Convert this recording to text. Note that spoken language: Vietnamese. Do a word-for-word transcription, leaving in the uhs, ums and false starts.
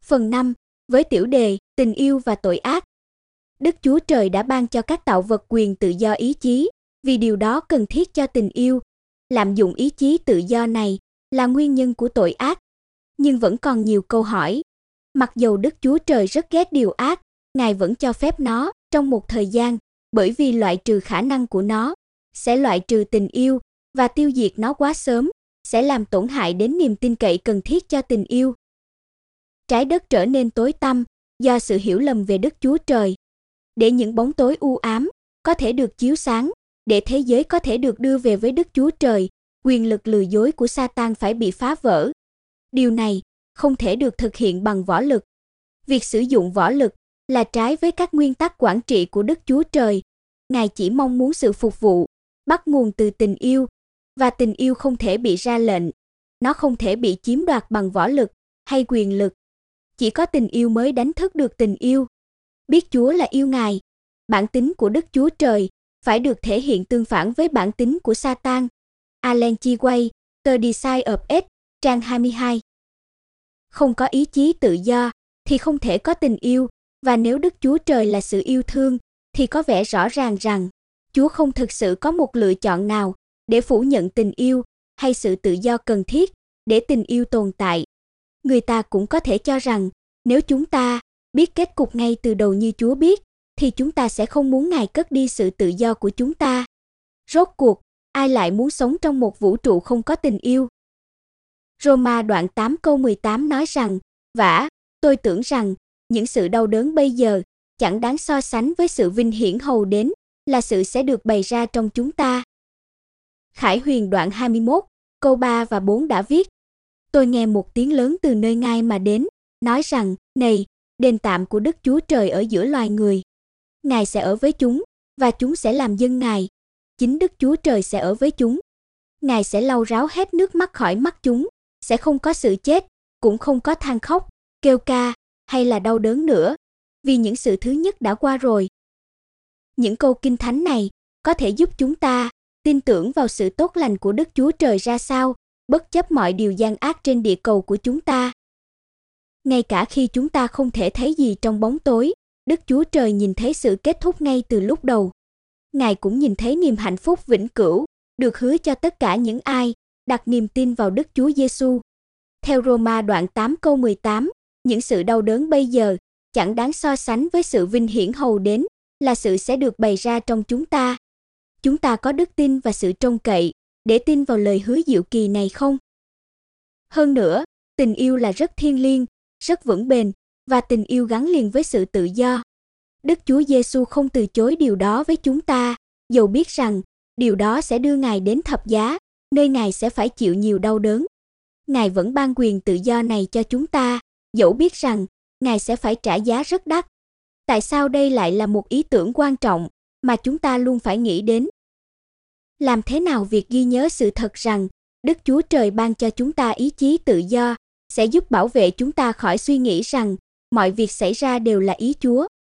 Phần năm, với tiểu đề, tình yêu và tội ác. Đức Chúa Trời đã ban cho các tạo vật quyền tự do ý chí, vì điều đó cần thiết cho tình yêu. Lạm dụng ý chí tự do này là nguyên nhân của tội ác. Nhưng vẫn còn nhiều câu hỏi. Mặc dầu Đức Chúa Trời rất ghét điều ác, Ngài vẫn cho phép nó trong một thời gian, bởi vì loại trừ khả năng của nó, sẽ loại trừ tình yêu và tiêu diệt nó quá sớm, sẽ làm tổn hại đến niềm tin cậy cần thiết cho tình yêu. Trái đất trở nên tối tăm do sự hiểu lầm về Đức Chúa Trời. Để những bóng tối u ám có thể được chiếu sáng, để thế giới có thể được đưa về với Đức Chúa Trời, quyền lực lừa dối của Sa-tan phải bị phá vỡ. Điều này không thể được thực hiện bằng võ lực. Việc sử dụng võ lực là trái với các nguyên tắc quản trị của Đức Chúa Trời. Ngài chỉ mong muốn sự phục vụ, bắt nguồn từ tình yêu, và tình yêu không thể bị ra lệnh. Nó không thể bị chiếm đoạt bằng võ lực hay quyền lực. Chỉ có tình yêu mới đánh thức được tình yêu. Biết Chúa là yêu Ngài, bản tính của Đức Chúa Trời phải được thể hiện tương phản với bản tính của Sa-tan. Alan G. Way, The Design of It, trang hai mươi hai. Không có ý chí tự do thì không thể có tình yêu, và nếu Đức Chúa Trời là sự yêu thương thì có vẻ rõ ràng rằng Chúa không thực sự có một lựa chọn nào để phủ nhận tình yêu hay sự tự do cần thiết để tình yêu tồn tại. Người ta cũng có thể cho rằng nếu chúng ta biết kết cục ngay từ đầu như Chúa biết, thì chúng ta sẽ không muốn Ngài cất đi sự tự do của chúng ta. Rốt cuộc, ai lại muốn sống trong một vũ trụ không có tình yêu? Roma đoạn tám câu mười tám nói rằng, vả, tôi tưởng rằng những sự đau đớn bây giờ chẳng đáng so sánh với sự vinh hiển hầu đến là sự sẽ được bày ra trong chúng ta. Khải Huyền đoạn hai mươi mốt, câu ba và bốn đã viết, tôi nghe một tiếng lớn từ nơi ngai mà đến, nói rằng, này, đền tạm của Đức Chúa Trời ở giữa loài người. Ngài sẽ ở với chúng, và chúng sẽ làm dân Ngài. Chính Đức Chúa Trời sẽ ở với chúng. Ngài sẽ lau ráo hết nước mắt khỏi mắt chúng, sẽ không có sự chết, cũng không có than khóc, kêu ca, hay là đau đớn nữa, vì những sự thứ nhất đã qua rồi. Những câu kinh thánh này có thể giúp chúng ta tin tưởng vào sự tốt lành của Đức Chúa Trời ra sao, bất chấp mọi điều gian ác trên địa cầu của chúng ta. Ngay cả khi chúng ta không thể thấy gì trong bóng tối, Đức Chúa Trời nhìn thấy sự kết thúc ngay từ lúc đầu. Ngài cũng nhìn thấy niềm hạnh phúc vĩnh cửu được hứa cho tất cả những ai đặt niềm tin vào Đức Chúa Giêsu. Theo Roma đoạn tám câu mười tám, những sự đau đớn bây giờ chẳng đáng so sánh với sự vinh hiển hầu đến là sự sẽ được bày ra trong chúng ta. Chúng ta có đức tin và sự trông cậy để tin vào lời hứa diệu kỳ này không? Hơn nữa, tình yêu là rất thiêng liêng, rất vững bền, và tình yêu gắn liền với sự tự do. Đức Chúa Giêsu không từ chối điều đó với chúng ta, dầu biết rằng điều đó sẽ đưa Ngài đến thập giá, nơi Ngài sẽ phải chịu nhiều đau đớn. Ngài vẫn ban quyền tự do này cho chúng ta, dẫu biết rằng Ngài sẽ phải trả giá rất đắt. Tại sao đây lại là một ý tưởng quan trọng mà chúng ta luôn phải nghĩ đến? Làm thế nào việc ghi nhớ sự thật rằng Đức Chúa Trời ban cho chúng ta ý chí tự do sẽ giúp bảo vệ chúng ta khỏi suy nghĩ rằng mọi việc xảy ra đều là ý Chúa?